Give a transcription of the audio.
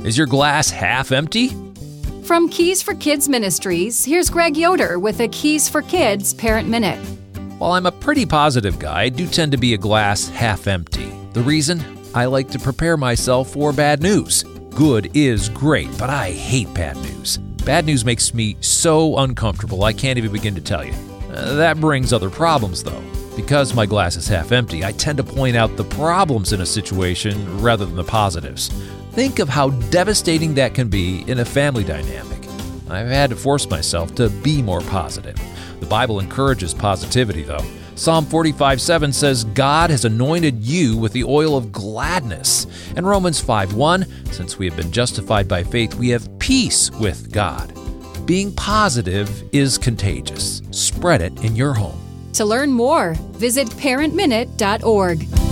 Is your glass half empty? From Keys for Kids Ministries, here's Greg Yoder with a Keys for Kids Parent Minute. While I'm a pretty positive guy, I do tend to be a glass half empty. The reason? I like to prepare myself for bad news. Good is great, but I hate bad news. Bad news makes me so uncomfortable, I can't even begin to tell you. That brings other problems, though. Because my glass is half empty, I tend to point out the problems in a situation rather than the positives. Think of how devastating that can be in a family dynamic. I've had to force myself to be more positive. The Bible encourages positivity, though. Psalm 45:7 says, God has anointed you with the oil of gladness. And Romans 5:1, since we have been justified by faith, we have peace with God. Being positive is contagious. Spread it in your home. To learn more, visit parentminute.org.